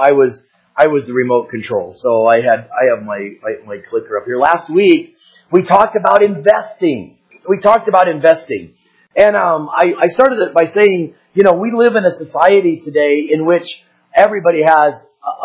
I was the remote control. So I have my clicker up here. Last week we talked about investing. And I started it by saying, we live in a society today in which everybody has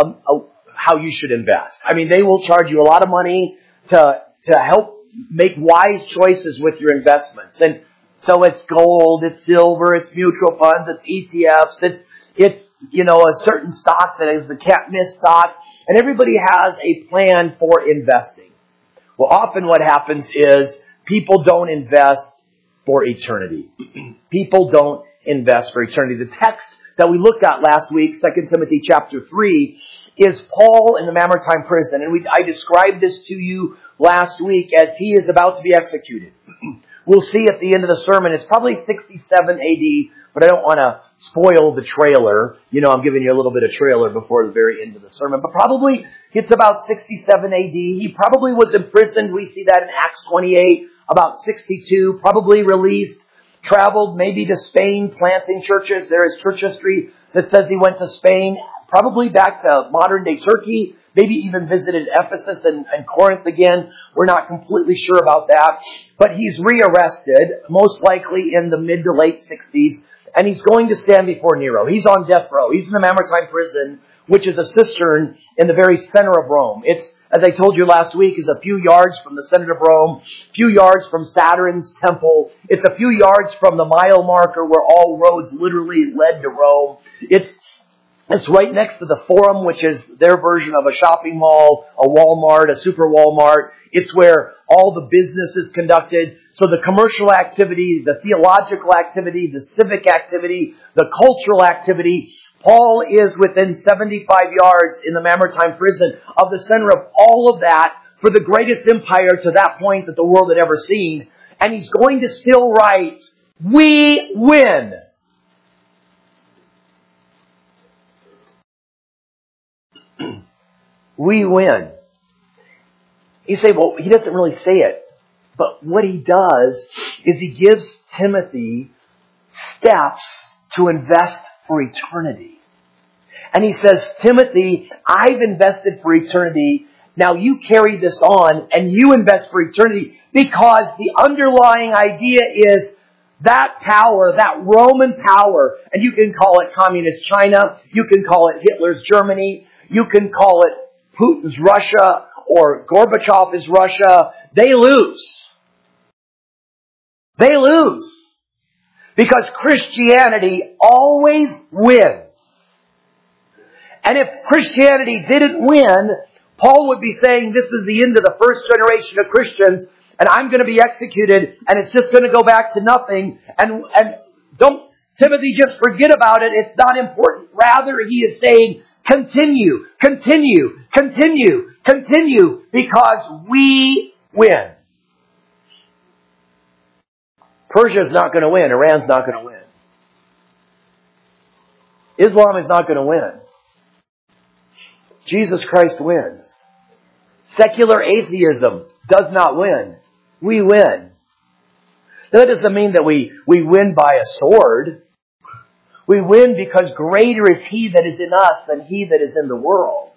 how you should invest. I mean, they will charge you a lot of money to help make wise choices with your investments. And so it's gold, it's silver, it's mutual funds, it's ETFs, it's a certain stock that is the can't miss stock. And everybody has a plan for investing. Well, often what happens is people don't invest for eternity. People don't invest for eternity. The text that we looked at last week, 2 Timothy chapter 3, is Paul in the Mamertine prison. And I described this to you last week as he is about to be executed. We'll see at the end of the sermon, it's probably 67 AD, but I don't want to spoil the trailer. I'm giving you a little bit of trailer before the very end of the sermon. But probably it's about 67 AD. He probably was imprisoned. We see that in Acts 28, about 62, probably released, traveled maybe to Spain, planting churches. There is church history that says he went to Spain, probably back to modern-day Turkey, maybe even visited Ephesus and Corinth again. We're not completely sure about that. But he's rearrested, most likely in the mid to late 60s, and he's going to stand before Nero. He's on death row. He's in the Mamertine prison, which is a cistern in the very center of Rome. It's, as I told you last week, is a few yards from the center of Rome, a few yards from Saturn's temple. It's a few yards from the mile marker where all roads literally led to Rome. It's right next to the Forum, which is their version of a shopping mall, a Walmart, a super Walmart. It's where all the business is conducted. So the commercial activity, the theological activity, the civic activity, the cultural activity, Paul is within 75 yards in the Mamertine prison of the center of all of that for the greatest empire to that point that the world had ever seen. And he's going to still write, "We win." We win. You say, well, he doesn't really say it. But what he does is he gives Timothy steps to invest for eternity. And he says, Timothy, I've invested for eternity. Now you carry this on and you invest for eternity, because the underlying idea is that power, that Roman power, and you can call it communist China, you can call it Hitler's Germany, you can call it Putin's Russia or Gorbachev's Russia. They lose. They lose. Because Christianity always wins. And if Christianity didn't win, Paul would be saying this is the end of the first generation of Christians, and I'm going to be executed, and it's just going to go back to nothing. And don't, Timothy, just forget about it. It's not important. Rather, he is saying, continue, continue, continue, continue, because we win. Persia's not going to win. Iran's not going to win. Islam is not going to win. Jesus Christ wins. Secular atheism does not win. We win. That doesn't mean that we win by a sword. We win because greater is He that is in us than he that is in the world.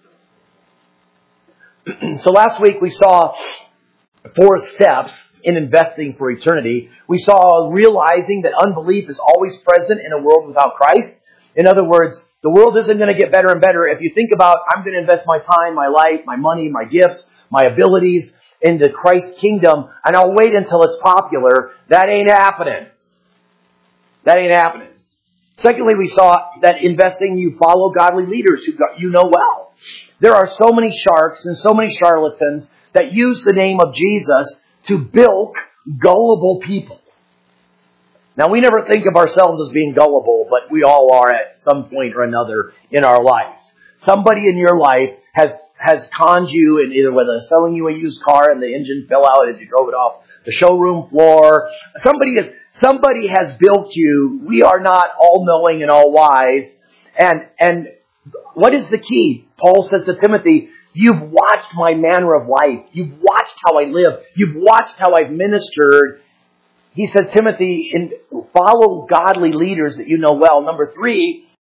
So last week we saw 4 steps in investing for eternity. We saw realizing that unbelief is always present in a world without Christ. In other words, the world isn't going to get better and better. If you think about, I'm going to invest my time, my life, my money, my gifts, my abilities into Christ's kingdom, and I'll wait until it's popular, that ain't happening. That ain't happening. Secondly, we saw that investing, you follow godly leaders who you know well. There are so many sharks and so many charlatans that use the name of Jesus to bilk gullible people. Now, we never think of ourselves as being gullible, but we all are at some point or another in our life. Somebody in your life has conned you, and either whether selling you a used car and the engine fell out as you drove it off the showroom floor. Somebody has bilked you. We are not all-knowing and all-wise. And what is the key? Paul says to Timothy, you've watched my manner of life. You've watched how I live. You've watched how I've ministered. He says, Timothy, follow godly leaders that you know well. Number 3,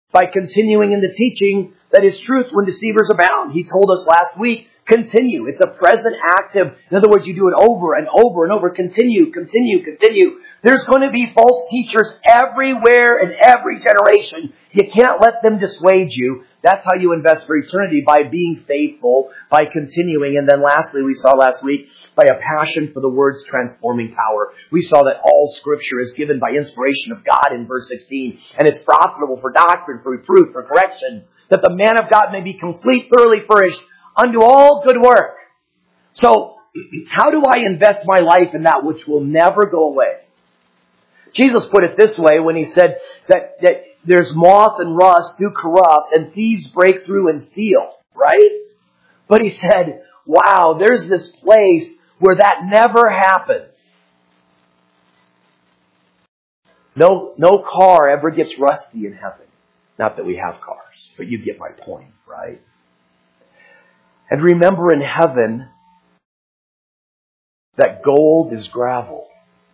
by continuing in the teaching that is truth when deceivers abound. He told us last week, continue. It's a present active. In other words, you do it over and over and over. Continue, continue, continue. There's going to be false teachers everywhere in every generation. You can't let them dissuade you. That's how you invest for eternity, by being faithful, by continuing. And then lastly, we saw last week, by a passion for the Word's transforming power. We saw that all Scripture is given by inspiration of God in verse 16. And it's profitable for doctrine, for reproof, for correction, that the man of God may be complete, thoroughly furnished unto all good work. So, how do I invest my life in that which will never go away? Jesus put it this way when he said that there's moth and rust do corrupt and thieves break through and steal, right? But he said, wow, there's this place where that never happens. No car ever gets rusty in heaven. Not that we have cars, but you get my point, right? And remember in heaven that gold is gravel.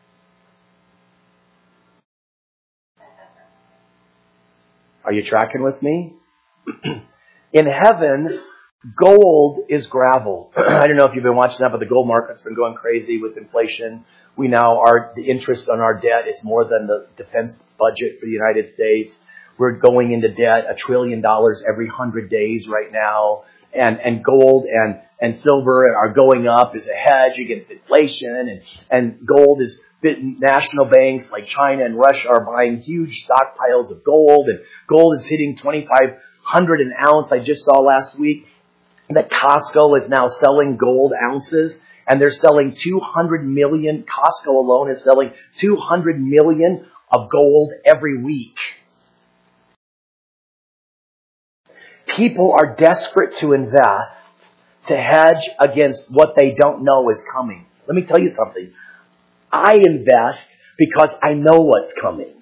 Are you tracking with me? In heaven, gold is gravel. I don't know if you've been watching that, but the gold market's been going crazy with inflation. The interest on our debt is more than the defense budget for the United States. We're going into debt $1 trillion every 100 days right now. And gold and silver are going up as a hedge against inflation. And gold is, national banks like China and Russia are buying huge stockpiles of gold. And gold is hitting $2,500 an ounce. I just saw last week that Costco is now selling gold ounces. And they're selling 200 million. Costco alone is selling 200 million of gold every week. People are desperate to invest to hedge against what they don't know is coming. Let me tell you something. I invest because I know what's coming.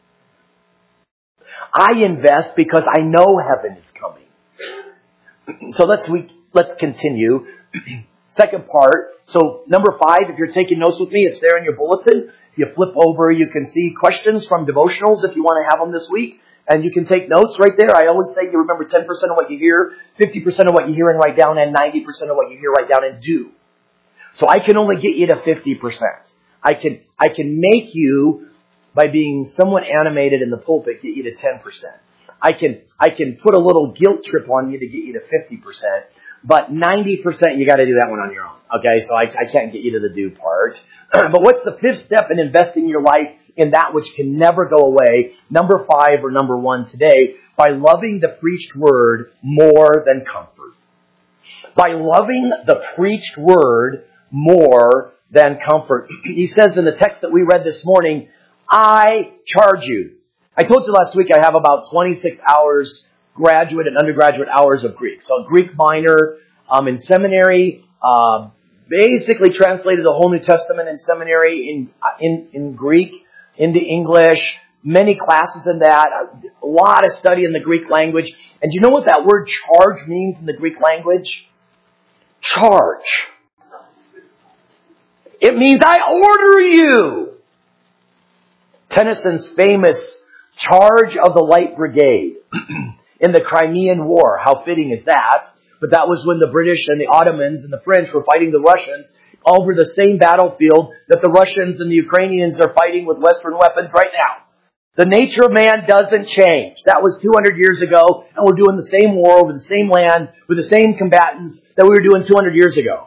I invest because I know heaven is coming. So let's continue. Second part. So number 5, if you're taking notes with me, it's there in your bulletin. You flip over, you can see questions from devotionals if you want to have them this week. And you can take notes right there. I always say you remember 10% of what you hear, 50% of what you hear and write down, and 90% of what you hear, write down, and do. So I can only get you to 50%. I can make you, by being somewhat animated in the pulpit, get you to 10%. I can put a little guilt trip on you to get you to 50%. But 90%, you got to do that one on your own. Okay, so I can't get you to the do part. But what's the 5th step in investing your life in that which can never go away? Number 5 or number 1 today, by loving the preached word more than comfort. By loving the preached word more than comfort. He says in the text that we read this morning, I charge you. I told you last week I have about 26 hours graduate and undergraduate hours of Greek. So a Greek minor in seminary, basically translated the whole New Testament in seminary in Greek into English. Many classes in that. A lot of study in the Greek language. And do you know what that word charge means in the Greek language? Charge. It means I order you. Tennyson's famous Charge of the Light Brigade in the Crimean War. How fitting is that? But that was when the British and the Ottomans and the French were fighting the Russians over the same battlefield that the Russians and the Ukrainians are fighting with Western weapons right now. The nature of man doesn't change. That was 200 years ago, and we're doing the same war over the same land with the same combatants that we were doing 200 years ago.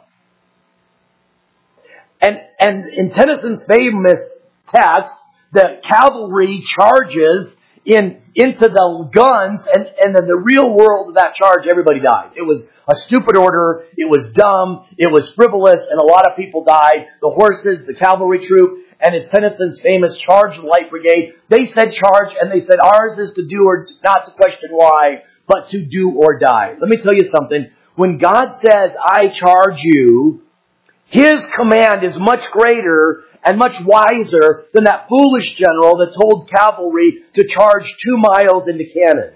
And in Tennyson's famous text, the cavalry charges into the guns, and in the real world of that charge, everybody died. It was a stupid order, it was dumb, it was frivolous, and a lot of people died. The horses, the cavalry troop, and it's Tennyson's famous Charge of the Light Brigade. They said charge, and they said ours is to do or not to question why, but to do or die. Let me tell you something. When God says, I charge you, His command is much greater and much wiser than that foolish general that told cavalry to charge 2 miles into Canaan.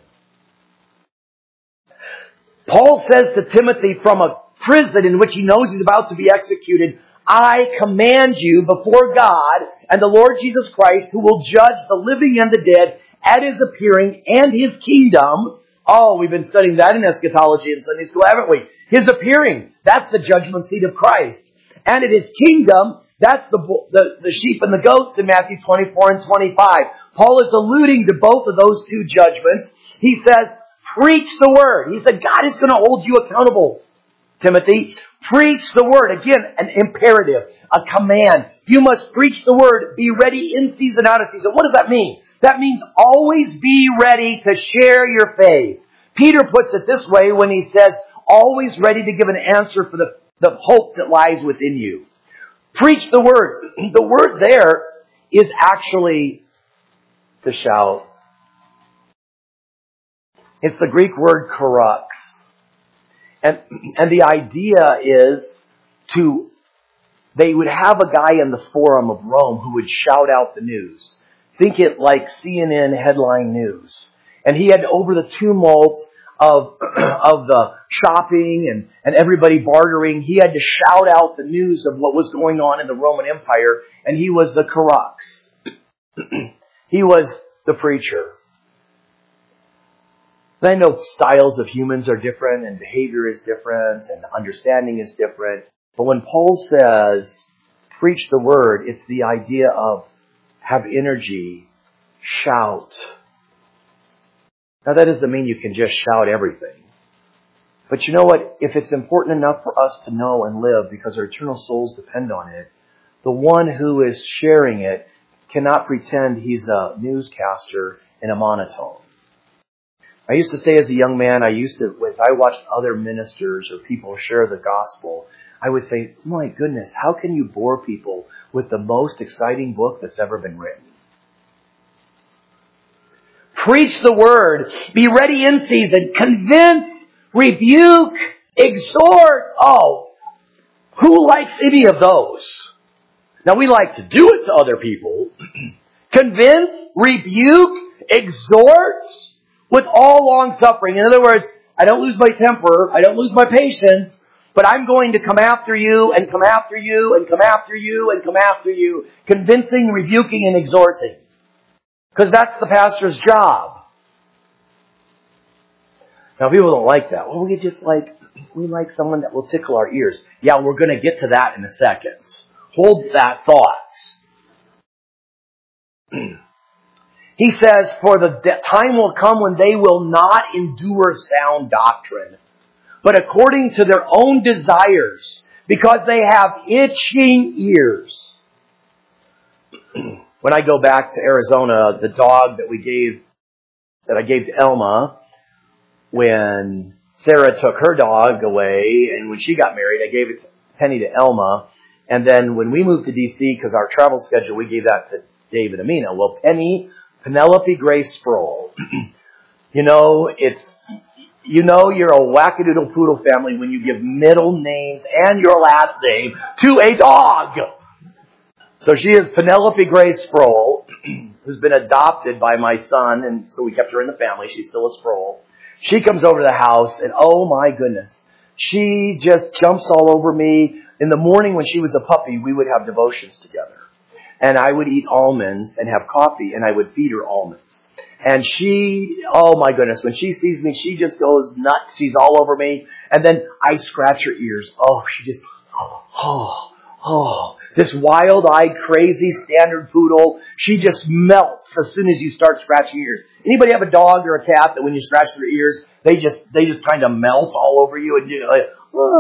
Paul says to Timothy from a prison in which he knows he's about to be executed, I command you before God and the Lord Jesus Christ, who will judge the living and the dead, at His appearing and His kingdom. Oh, we've been studying that in eschatology in Sunday school, haven't we? His appearing, that's the judgment seat of Christ. And at His kingdom, that's the sheep and the goats in Matthew 24 and 25. Paul is alluding to both of those two judgments. He says, preach the word. He said, God is going to hold you accountable, Timothy. Preach the word. Again, an imperative, a command. You must preach the word. Be ready in season, out of season. What does that mean? That means always be ready to share your faith. Peter puts it this way when he says, always ready to give an answer for the hope that lies within you. Preach the word. The word there is actually to shout. It's the Greek word karux. And the idea is they would have a guy in the Forum of Rome who would shout out the news. Think it like CNN headline news. And he had, over the tumult of the shopping and everybody bartering, he had to shout out the news of what was going on in the Roman Empire, and he was the karux. He was the preacher. I know styles of humans are different, and behavior is different, and understanding is different. But when Paul says, preach the word, it's the idea of have energy, shout. Now that doesn't mean you can just shout everything. But you know what? If it's important enough for us to know and live because our eternal souls depend on it, the one who is sharing it cannot pretend he's a newscaster in a monotone. I used to say as a young man, if I watched other ministers or people share the gospel, I would say, my goodness, how can you bore people with the most exciting book that's ever been written? Preach the word. Be ready in season. Convince, rebuke, exhort. Oh, who likes any of those? Now we like to do it to other people. Convince, rebuke, exhort. With all long suffering. In other words, I don't lose my temper. I don't lose my patience. But I'm going to come after you and come after you and come after you and come after you. Convincing, rebuking, and exhorting. Because that's the pastor's job. Now people don't like that. Well, we like someone that will tickle our ears. Yeah, we're going to get to that in a second. Hold that thought. He says, for the time will come when they will not endure sound doctrine, but according to their own desires, because they have itching ears. When I go back to Arizona, the dog that I gave to Elma, when Sarah took her dog away, and when she got married, I gave it to Penny to Elma. And then when we moved to D.C., because our travel schedule, we gave that to Dave and Amina. Well, Penelope Grace Sproul. You're a wackadoodle poodle family when you give middle names and your last name to a dog. So she is Penelope Grace Sproul, who's been adopted by my son, and so we kept her in the family. She's still a Sproul. She comes over to the house, and oh my goodness, she just jumps all over me. In the morning when she was a puppy, we would have devotions together. And I would eat almonds and have coffee, and I would feed her almonds. And she, oh my goodness, when she sees me, she just goes nuts. She's all over me. And then I scratch her ears. Oh, she just, this wild-eyed, crazy standard poodle, she just melts as soon as you start scratching her ears. Anybody have a dog or a cat that when you scratch their ears, they just kind of melt all over you and you're like,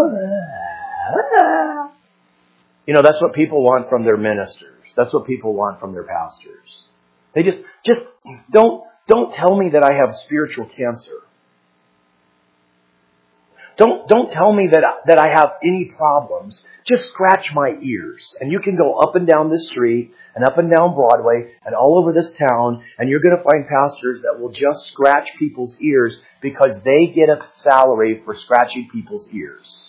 that's what people want from their ministers. That's what people want from their pastors. They just don't tell me that I have spiritual cancer. Don't tell me that I have any problems. Just scratch my ears. And you can go up and down this street and up and down Broadway and all over this town, and you're going to find pastors that will just scratch people's ears because they get a salary for scratching people's ears.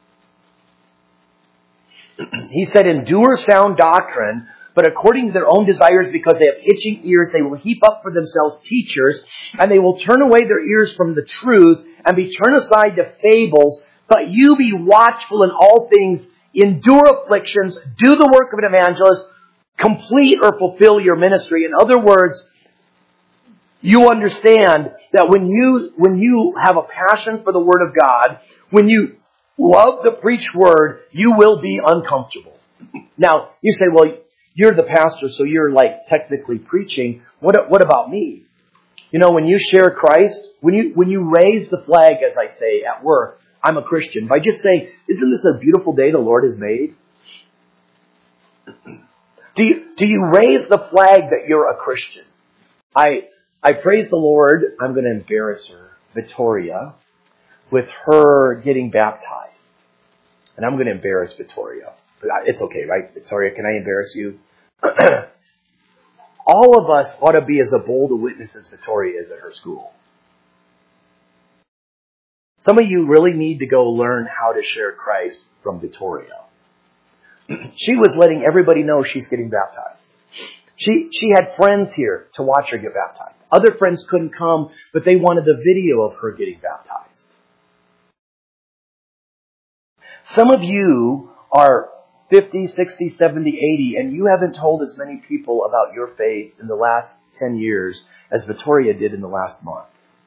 He said, endure sound doctrine, but according to their own desires, because they have itching ears, they will heap up for themselves teachers, and they will turn away their ears from the truth and be turned aside to fables. But you be watchful in all things, endure afflictions, do the work of an evangelist, complete or fulfill your ministry. In other words, You understand that when you have a passion for the Word of God, when you love the preached Word, you will be uncomfortable. Now, you say, well, you're the pastor, so you're like technically preaching. What about me? You know, when you share Christ, when you raise the flag, as I say, at work, I'm a Christian. By just saying, isn't this a beautiful day the Lord has made? Do you raise the flag that you're a Christian? I praise the Lord. I'm going to embarrass her, Victoria, with her getting baptized. And I'm going to embarrass Victoria. It's okay, right? Victoria, can I embarrass you? All of us ought to be as a bold a witness as Victoria is at her school. Some of you really need to go learn how to share Christ from Victoria. She was letting everybody know she's getting baptized. She had friends here to watch her get baptized. Other friends couldn't come, but they wanted the video of her getting baptized. Some of you are 50, 60, 70, 80, and you haven't told as many people about your faith in the last 10 years as Victoria did in the last month.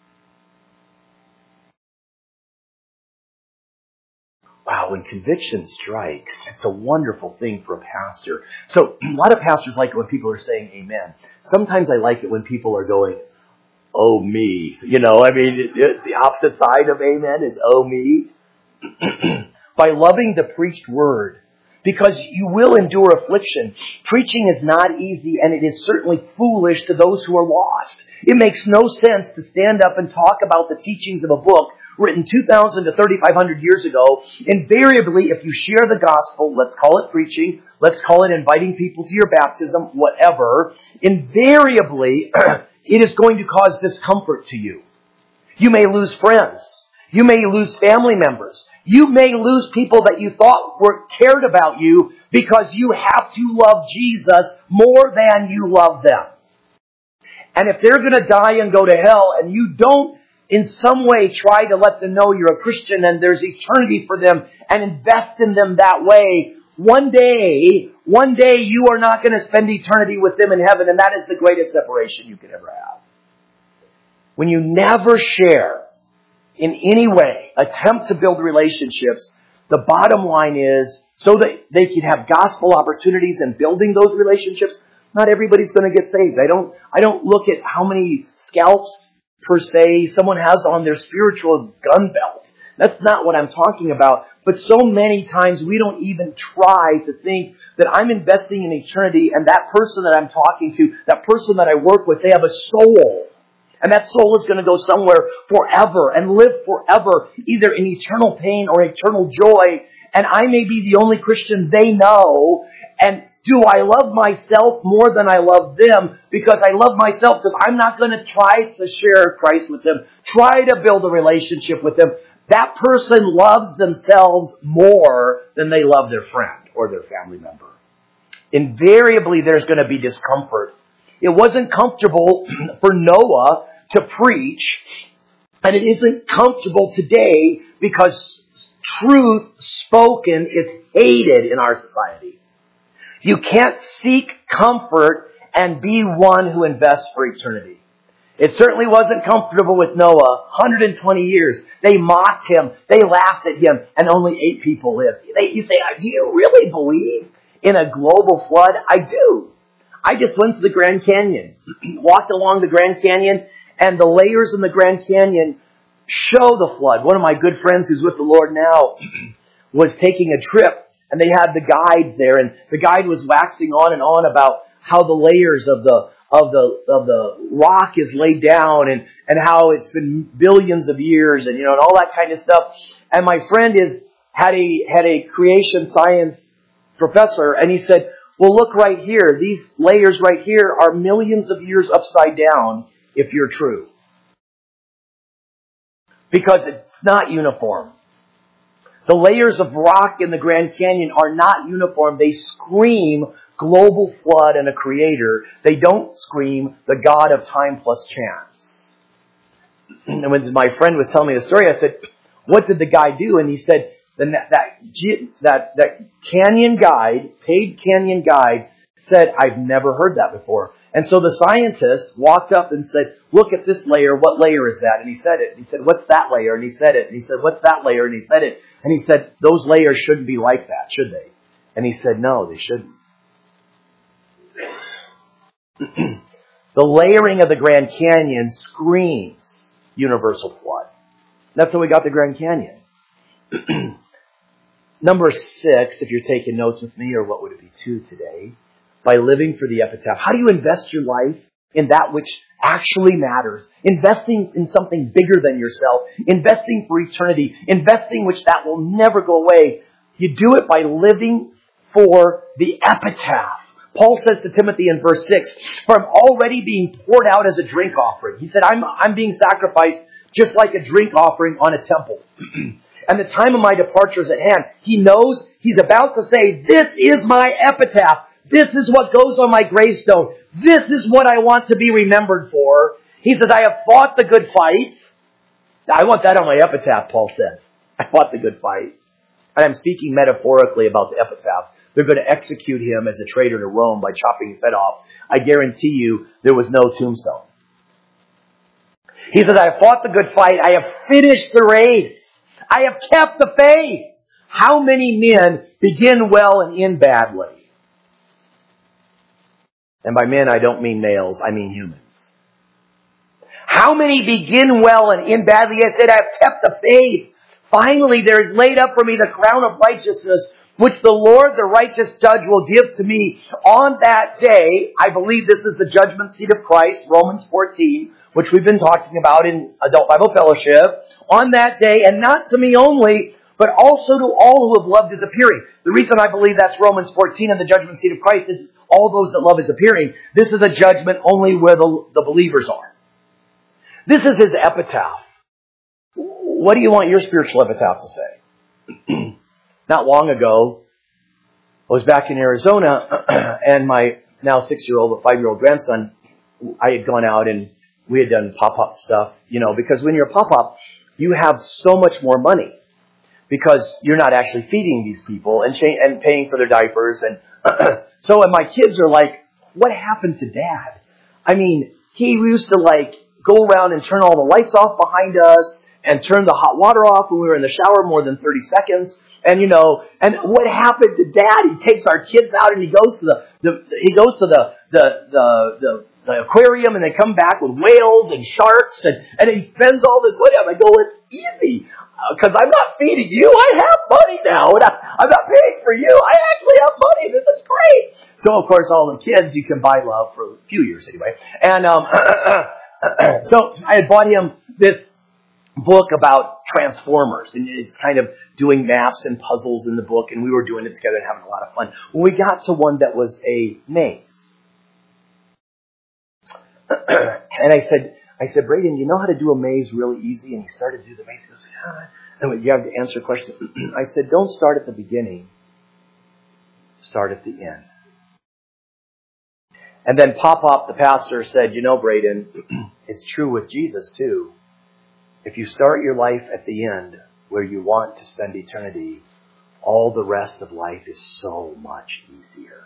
Wow, when conviction strikes, it's a wonderful thing for a pastor. So a lot of pastors like it when people are saying amen. Sometimes I like it when people are going, oh me. You know, I mean, the opposite side of amen is oh me. By loving the preached word, because you will endure affliction. Preaching is not easy, and it is certainly foolish to those who are lost. It makes no sense to stand up and talk about the teachings of a book written 2,000 to 3,500 years ago. Invariably, if you share the gospel, let's call it preaching, let's call it inviting people to your baptism, whatever, invariably, it is going to cause discomfort to you. You may lose friends. You may lose family members. You may lose people that you thought cared about you because you have to love Jesus more than you love them. And if they're going to die and go to hell and you don't in some way try to let them know you're a Christian and there's eternity for them and invest in them that way, one day you are not going to spend eternity with them in heaven, and that is the greatest separation you could ever have. When you never share in any way, attempt to build relationships, the bottom line is, so that they can have gospel opportunities and building those relationships, not everybody's going to get saved. I don't look at how many scalps per se someone has on their spiritual gun belt. That's not what I'm talking about. But so many times we don't even try to think that I'm investing in eternity, and that person that I'm talking to, that person that I work with, they have a soul. And that soul is going to go somewhere forever and live forever, either in eternal pain or eternal joy. And I may be the only Christian they know. And do I love myself more than I love them? Because I love myself because I'm not going to try to share Christ with them, try to build a relationship with them. That person loves themselves more than they love their friend or their family member. Invariably, there's going to be discomfort. It wasn't comfortable for Noah to preach, and it isn't comfortable today because truth spoken is hated in our society. You can't seek comfort and be one who invests for eternity. It certainly wasn't comfortable with Noah. 120 years. They mocked him. They laughed at him. And only 8 people lived. You say, do you really believe in a global flood? I do. I just went to the Grand Canyon. Walked along the Grand Canyon. And the layers in the Grand Canyon show the flood. One of my good friends who's with the Lord now was taking a trip. And they had the guides there, and the guide was waxing on and on about how the layers of the rock is laid down and how it's been billions of years and and all that kind of stuff. And my friend had a creation science professor, and he said, well, look right here. These layers right here are millions of years upside down if you're true. Because it's not uniform. The layers of rock in the Grand Canyon are not uniform. They scream global flood and a creator. They don't scream the God of time plus chance. And when my friend was telling me the story, I said, what did the guy do? And he said, that canyon guide, paid canyon guide, said, I've never heard that before. And so the scientist walked up and said, look at this layer. What layer is that? And he said it. And he said, what's that layer? And he said it. And he said, what's that layer? And he said it. And he said, those layers shouldn't be like that, should they? And he said, no, they shouldn't. The layering of the Grand Canyon screams universal flood. That's how we got the Grand Canyon. Number 6, if you're taking notes with me, or what would it be, 2 today, by living for the epitaph. How do you invest your life in that which actually matters? Investing in something bigger than yourself. Investing for eternity. Investing which that will never go away. You do it by living for the epitaph. Paul says to Timothy in verse 6, from already being poured out as a drink offering. He said, I'm being sacrificed just like a drink offering on a temple. And the time of my departure is at hand. He knows he's about to say, this is my epitaph. This is what goes on my gravestone. This is what I want to be remembered for. He says, I have fought the good fight. I want that on my epitaph, Paul says. I fought the good fight. And I'm speaking metaphorically about the epitaph. They're going to execute him as a traitor to Rome by chopping his head off. I guarantee you there was no tombstone. He says, I have fought the good fight. I have finished the race. I have kept the faith. How many men begin well and end badly? And by men, I don't mean males. I mean humans. How many begin well and end badly? I said, I have kept the faith. Finally, there is laid up for me the crown of righteousness, which the Lord, the righteous judge, will give to me on that day. I believe this is the judgment seat of Christ, Romans 14, which we've been talking about in Adult Bible Fellowship. On that day, and not to me only, but also to all who have loved his appearing. The reason I believe that's Romans 14 and the judgment seat of Christ is all those that love his appearing. This is a judgment only where the believers are. This is his epitaph. What do you want your spiritual epitaph to say? Not long ago, I was back in Arizona, and my now 6-year-old, but 5-year-old grandson, I had gone out and we had done pop-up stuff, because when you're a pop-up, you have so much more money because you're not actually feeding these people and paying for their diapers. And and my kids are like, what happened to Dad? I mean, he used to go around and turn all the lights off behind us and turn the hot water off when we were in the shower more than 30 seconds. And and what happened to Dad? He takes our kids out and he goes to the aquarium, and they come back with whales and sharks, and he spends all this money. I go, it's easy, because I'm not feeding you. I have money now, and I'm not paying for you. I actually have money. This is great. So, of course, all the kids, you can buy love for a few years anyway. And so I had bought him this book about Transformers, and it's kind of doing maps and puzzles in the book, and we were doing it together and having a lot of fun. When we got to one that was a maze, and I said, Braden, you know how to do a maze really easy? And he started to do the maze. He goes, yeah. And you have to answer questions. I said, don't start at the beginning. Start at the end. And then Pop, the pastor, said, Braden, it's true with Jesus too. If you start your life at the end where you want to spend eternity, all the rest of life is so much easier.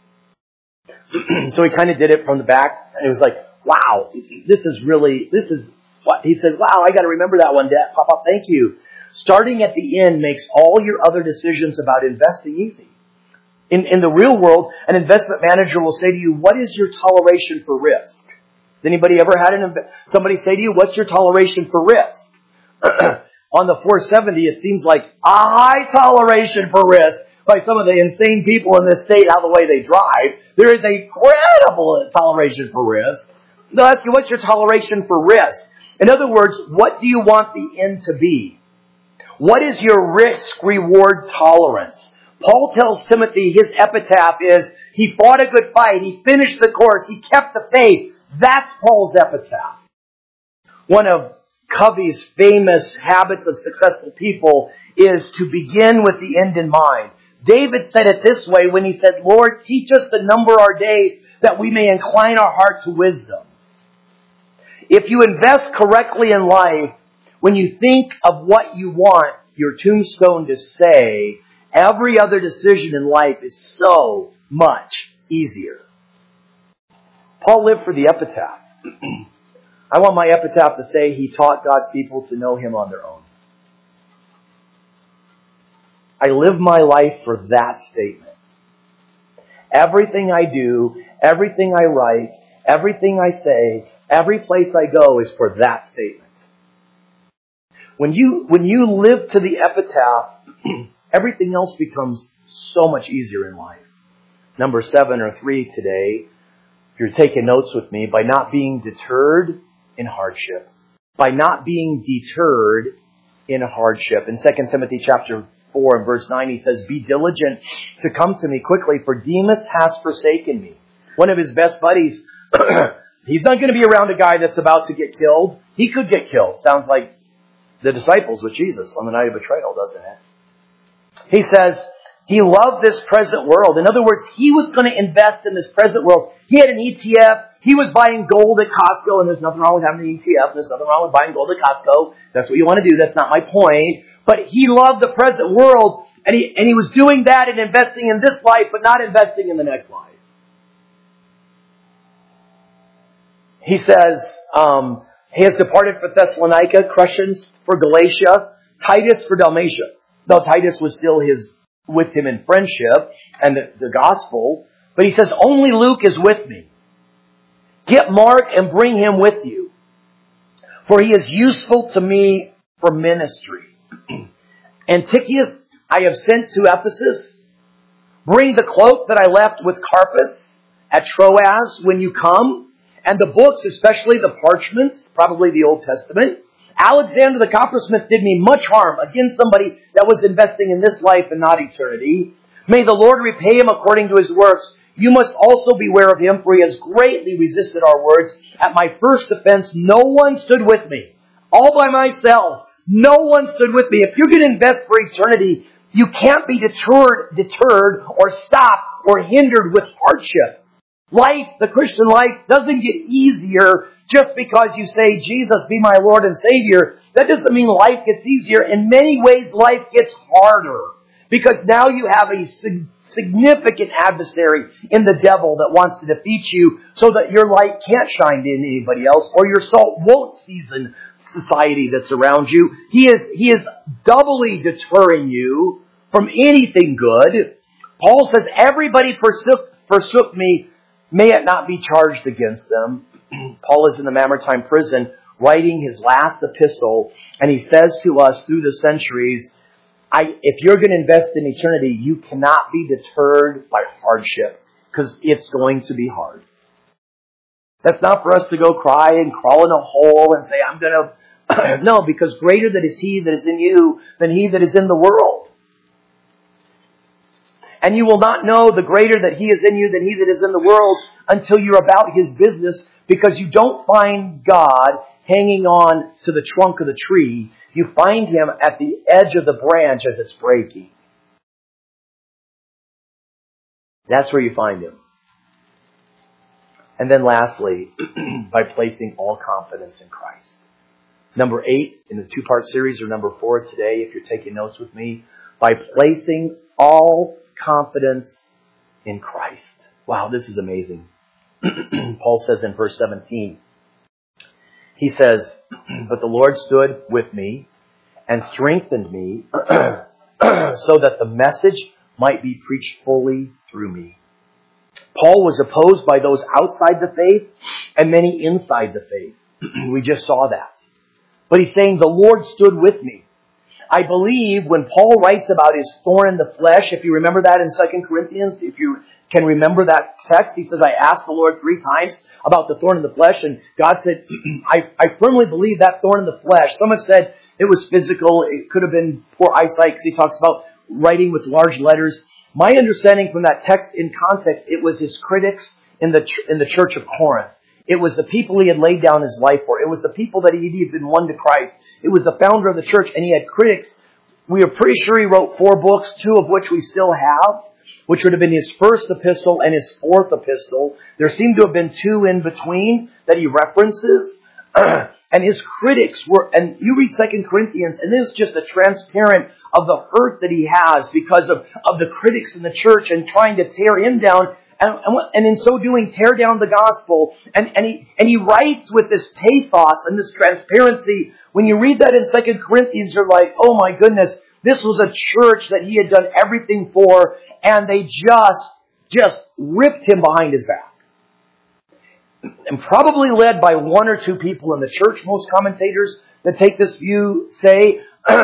So he kind of did it from the back, and it was like, wow, this is what? He said, wow, I got to remember that one, Dad. Pop, thank you. Starting at the end makes all your other decisions about investing easy. In the real world, an investment manager will say to you, what is your toleration for risk? Has anybody ever had somebody say to you, what's your toleration for risk? On the 470, it seems like a high toleration for risk by some of the insane people in this state, how the way they drive. There is a incredible toleration for risk. They'll ask you, what's your toleration for risk? In other words, what do you want the end to be? What is your risk-reward tolerance? Paul tells Timothy his epitaph is, he fought a good fight, he finished the course, he kept the faith. That's Paul's epitaph. One of Covey's famous habits of successful people is to begin with the end in mind. David said it this way when he said, Lord, teach us to number our days that we may incline our heart to wisdom. If you invest correctly in life, when you think of what you want your tombstone to say, every other decision in life is so much easier. Paul lived for the epitaph. I want my epitaph to say he taught God's people to know Him on their own. I live my life for that statement. Everything I do, everything I write, everything I say, every place I go is for that statement. When you live to the epitaph, everything else becomes so much easier in life. Number 7 or 3 today, if you're taking notes with me, by not being deterred in hardship. By not being deterred in hardship. In 2 Timothy chapter 4 and verse 9, he says, "Be diligent to come to me quickly, for Demas has forsaken me." One of his best buddies, he's not going to be around a guy that's about to get killed. He could get killed. Sounds like the disciples with Jesus on the night of betrayal, doesn't it? He says he loved this present world. In other words, he was going to invest in this present world. He had an ETF. He was buying gold at Costco, and there's nothing wrong with having an ETF. There's nothing wrong with buying gold at Costco. That's what you want to do. That's not my point. But he loved the present world, and he was doing that and investing in this life, but not investing in the next life. He says, he has departed for Thessalonica, Crescens for Galatia, Titus for Dalmatia. Though Titus was still with him in friendship and the gospel. But he says, only Luke is with me. Get Mark and bring him with you, for he is useful to me for ministry. Antichius I have sent to Ephesus. Bring the cloak that I left with Carpus at Troas when you come, and the books, especially the parchments, probably the Old Testament. Alexander the coppersmith did me much harm against somebody that was investing in this life and not eternity. May the Lord repay him according to his works. You must also beware of him, for he has greatly resisted our words. At my first offense, no one stood with me. All by myself. No one stood with me. If you're going to invest for eternity, you can't be deterred or stopped or hindered with hardship. Life, the Christian life, doesn't get easier just because you say, Jesus, be my Lord and Savior. That doesn't mean life gets easier. In many ways, life gets harder. Because now you have a significant adversary in the devil that wants to defeat you so that your light can't shine to anybody else, or your salt won't season society that's around you. He is doubly deterring you from anything good. Paul says, everybody forsook me. May it not be charged against them. Paul is in the Mamertine prison writing his last epistle, and he says to us through the centuries, if you're going to invest in eternity, you cannot be deterred by hardship, because it's going to be hard. That's not for us to go cry and crawl in a hole and say, I'm going to... No, because greater that is He that is in you than he that is in the world. And you will not know the greater that He is in you than he that is in the world until you're about His business, because you don't find God hanging on to the trunk of the tree. You find Him at the edge of the branch as it's breaking. That's where you find Him. And then lastly, by placing all confidence in Christ. Number 8 in the 2-part series, or number 4 today, if you're taking notes with me, by placing all confidence in Christ. Wow, this is amazing. Paul says in verse 17, he says, but the Lord stood with me and strengthened me so that the message might be preached fully through me. Paul was opposed by those outside the faith and many inside the faith. We just saw that. But he's saying, the Lord stood with me. I believe when Paul writes about his thorn in the flesh, if you remember that in 2 Corinthians, if you can remember that text, he says, I asked the Lord 3 times about the thorn in the flesh, and God said, I firmly believe that thorn in the flesh. Some have said it was physical. It could have been poor eyesight, because he talks about writing with large letters. My understanding from that text in context, it was his critics in the church of Corinth. It was the people he had laid down his life for. It was the people that he had been won to Christ. It was the founder of the church, and he had critics. We are pretty sure he wrote 4 books, 2 of which we still have, which would have been his first epistle and his 4th epistle. There seem to have been 2 in between that he references. And his critics were, and you read 2 Corinthians, and this is just a transparent of the hurt that he has because of the critics in the church and trying to tear him down. and in so doing tear down the gospel. And he writes with this pathos and this transparency. When you read that in 2 Corinthians, you're like, oh my goodness, this was a church that he had done everything for, and they just ripped him behind his back. And probably led by one or two people in the church, most commentators that take this view say,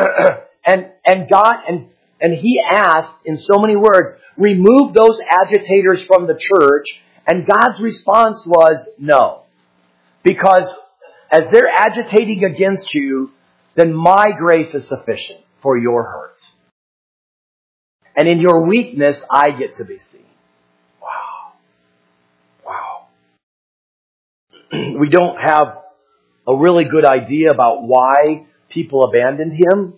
and he asked in so many words, remove those agitators from the church, and God's response was no. Because as they're agitating against you, then my grace is sufficient for your hurt. And in your weakness, I get to be seen. Wow. We don't have a really good idea about why people abandoned him.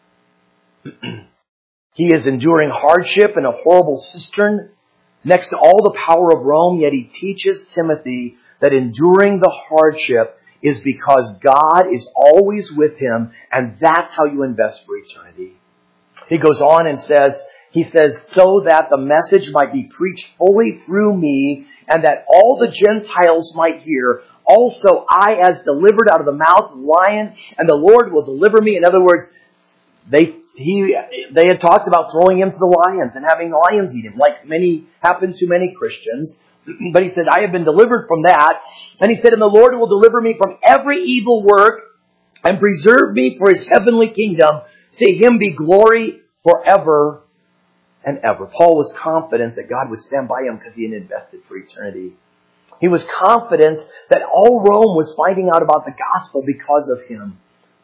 He is enduring hardship in a horrible cistern next to all the power of Rome, yet he teaches Timothy that enduring the hardship is because God is always with him, and that's how you invest for eternity. He goes on and says, so that the message might be preached fully through me, and that all the Gentiles might hear. Also, I, as delivered out of the mouth of the lion, and the Lord will deliver me. In other words, they had talked about throwing him to the lions and having the lions eat him, like happened to many Christians. But he said, I have been delivered from that. And he said, and the Lord will deliver me from every evil work and preserve me for his heavenly kingdom. To him be glory forever and ever. Paul was confident that God would stand by him because he had invested for eternity. He was confident that all Rome was finding out about the gospel because of him.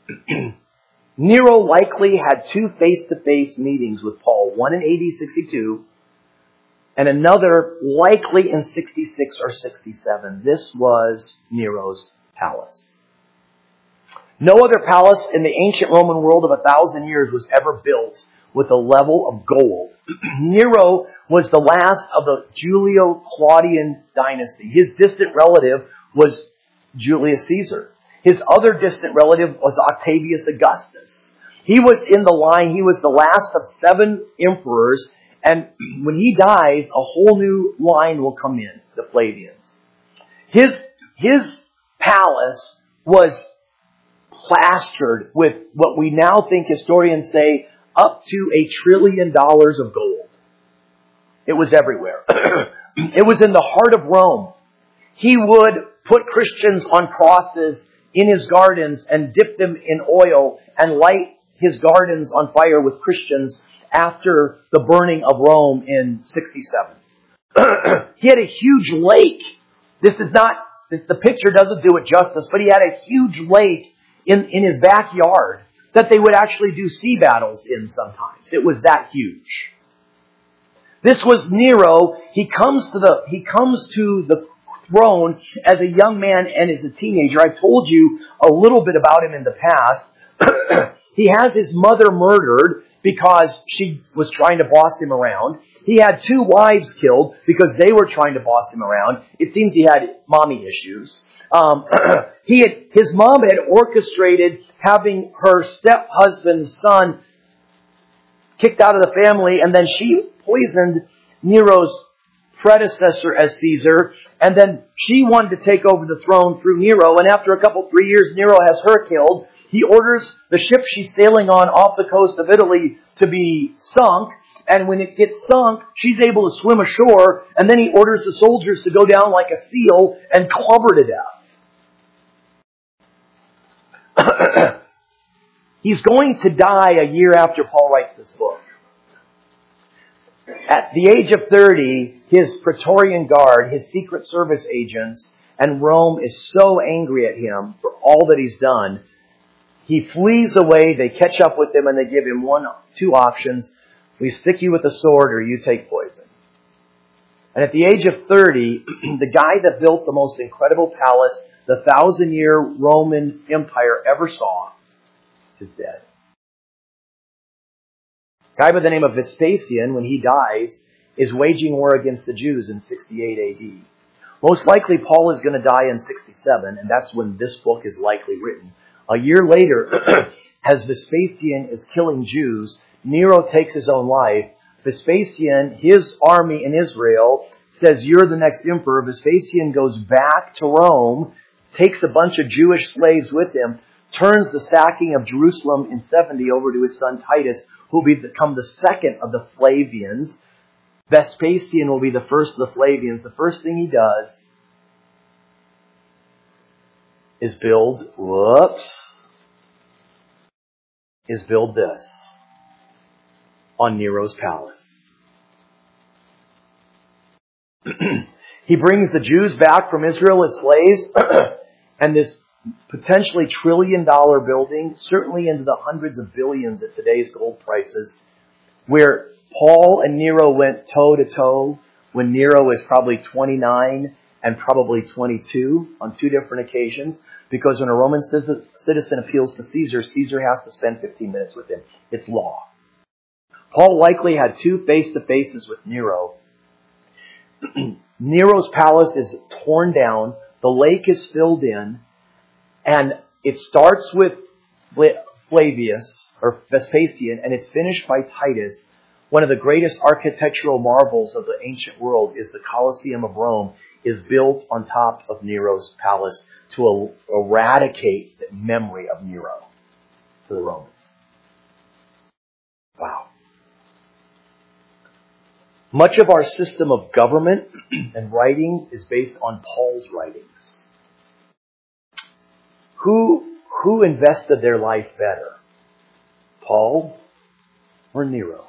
Nero likely had two face-to-face meetings with Paul, one in AD 62 and another likely in 66 or 67. This was Nero's palace. No other palace in the ancient Roman world of 1,000 years was ever built with a level of gold. Nero was the last of the Julio-Claudian dynasty. His distant relative was Julius Caesar. His other distant relative was Octavius Augustus. He was in the line. He was the last of 7 emperors. And when he dies, a whole new line will come in, the Flavians. His palace was plastered with what we now think historians say up to $1 trillion of gold. It was everywhere. It was in the heart of Rome. He would put Christians on crosses in his gardens and dip them in oil and light his gardens on fire with Christians after the burning of Rome in 67. He had a huge lake. The picture doesn't do it justice, but he had a huge lake in his backyard that they would actually do sea battles in sometimes. It was that huge. This was Nero. He comes to the throne as a young man and as a teenager. I told you a little bit about him in the past. He has his mother murdered because she was trying to boss him around. He had 2 wives killed because they were trying to boss him around. It seems he had mommy issues. His mom had orchestrated having her step-husband's son kicked out of the family, and then she poisoned Nero's predecessor as Caesar, and then she wanted to take over the throne through Nero, and after 3 years, Nero has her killed. He orders the ship she's sailing on off the coast of Italy to be sunk, and when it gets sunk, she's able to swim ashore, and then he orders the soldiers to go down like a seal and club her to death. He's going to die a year after Paul writes this book. At the age of 30, his Praetorian Guard, his Secret Service agents, and Rome is so angry at him for all that he's done. He flees away, they catch up with him, and they give him 2 options. We stick you with the sword or you take poison. And at the age of 30, the guy that built the most incredible palace the 1,000-year Roman Empire ever saw is dead. A guy by the name of Vespasian, when he dies, is waging war against the Jews in 68 AD. Most likely Paul is going to die in 67, and that's when this book is likely written. A year later, as Vespasian is killing Jews, Nero takes his own life. Vespasian, his army in Israel, says, "You're the next emperor." Vespasian goes back to Rome, takes a bunch of Jewish slaves with him, turns the sacking of Jerusalem in 70 over to his son Titus, who will become the second of the Flavians. Vespasian will be the first of the Flavians. The first thing he does is build this on Nero's palace. He brings the Jews back from Israel as slaves, and this potentially $1 trillion building, certainly into the hundreds of billions at today's gold prices, where Paul and Nero went toe to toe when Nero was probably 29 and probably 22 on two different occasions, because when a Roman citizen appeals to Caesar, Caesar has to spend 15 minutes with him. It's law. Paul likely had two face-to-faces with Nero. Nero's palace is torn down. The lake is filled in. And it starts with Flavius, or Vespasian, and it's finished by Titus. One of the greatest architectural marvels of the ancient world is the Colosseum of Rome, is built on top of Nero's palace to eradicate the memory of Nero to the Romans. Wow. Much of our system of government and writing is based on Paul's writings. Who invested their life better? Paul or Nero?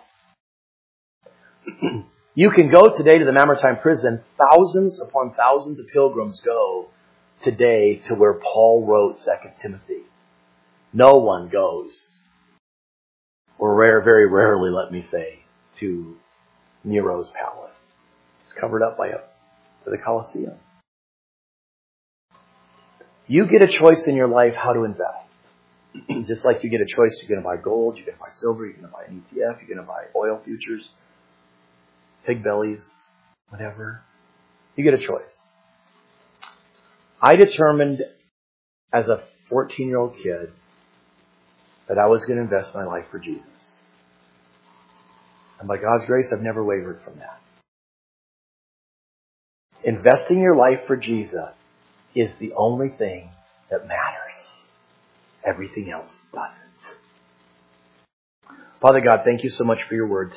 You can go today to the Mamertine prison. Thousands upon thousands of pilgrims go today to where Paul wrote 2 Timothy. No one goes, or very rarely, let me say, to Nero's palace. It's covered up by the Colosseum. You get a choice in your life how to invest. Just like you get a choice, you're going to buy gold, you're going to buy silver, you're going to buy an ETF, you're going to buy oil futures, pig bellies, whatever. You get a choice. I determined as a 14-year-old kid that I was going to invest my life for Jesus. And by God's grace, I've never wavered from that. Investing your life for Jesus is the only thing that matters. Everything else doesn't. Father God, thank you so much for your word.